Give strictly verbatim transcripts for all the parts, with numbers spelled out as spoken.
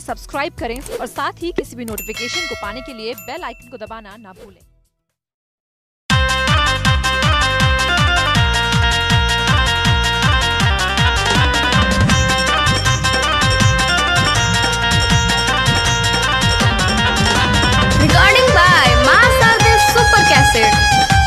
Subscribe करें और साथ ही किसी भी नोटिफिकेशन को पाने के लिए बेल आइकन को दबाना ना भूलें। Recording by Master Super Cassette.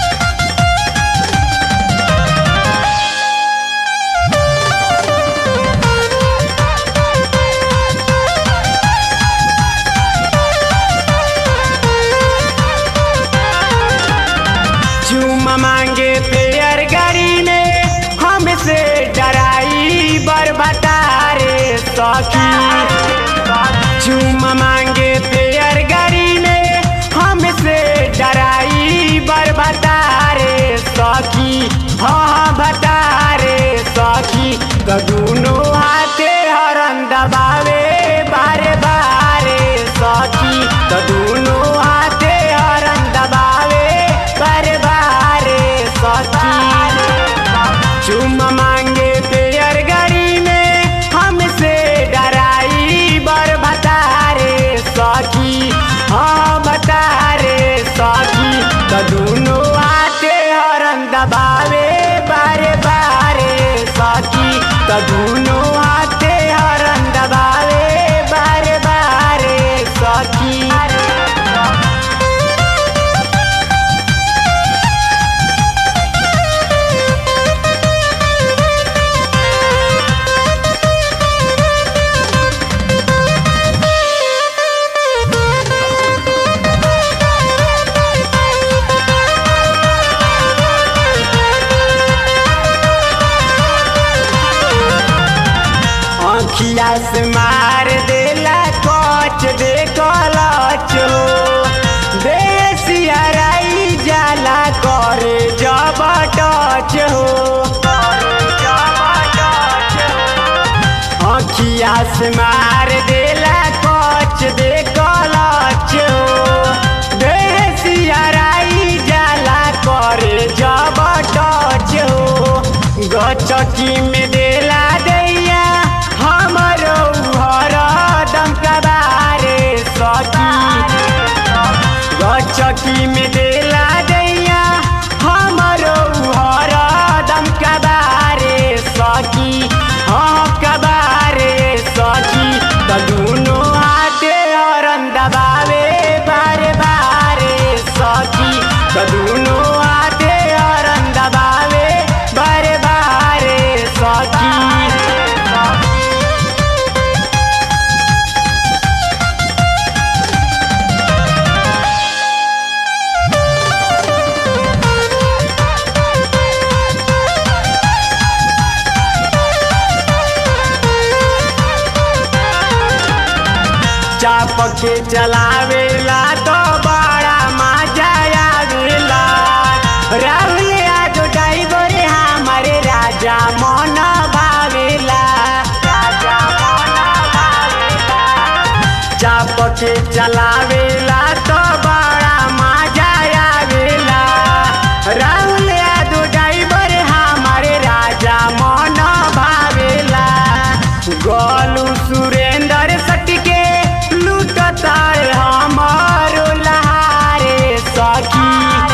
चुम्मा मांगे प्यार गाड़ी ने हमसे डराई बरबता रे सखी। चुम्मा मांगे प्यार गाड़ी ने हमसे डराई बरबता रे सखी। हाँ बता रे सखी। कदूनो हाथे हरन दबावे बारे बारे सखी। कदूनो हाथे हरन दबावे बारे बारे सखी। चुम्मा मांगे प्यार गाड़ी में हमसे डराई बर बता रे सखी। हाँ बता रे सखी। कदूनो हाथे हरन दबावे बारे बारे सखी। कदूनो हाथे हरन दबावे बारे बारे सखी। अखिया से मार देला कच दे कलच हो। देसियाराई जाला करे जब टच हो। अखिया से मार देला कच दे कलच हो। देसियाराई जाला करे जब टच हो। गचकी में देला दैया हमरो हर दम कबारे सखी। गचकी में देला दैया हमरो हर दम कबारे सखी। हाँ कबारे सखी। कदूनो हाथे हरन दबावे बारे बारे सखी। कदूनो हाथे हरन दबावे बारे बारे सखी। चाप के चलावेला तो बड़ा मजा आवेला। राहुल आज ड्राइवर हमारे राजा मन भावेला। राजा मन भावेला। चाप के चलावेला तो बड़ा मजा आवेला। राहुल आज ड्राइवर हमारे राजा मन भावेला। गोलू सुरेंद्र सटके तारे हमारो लहारे सखी।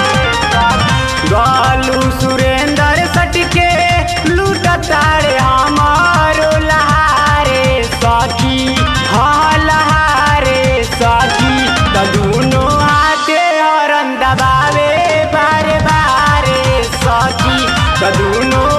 गोलू सुरेंद्र सटके लूट तारे हमारो लहारे सखी। हाँ लहारे सखी। कदूनो हाथे हरन दबावे बारे बारे सखी। कदूनो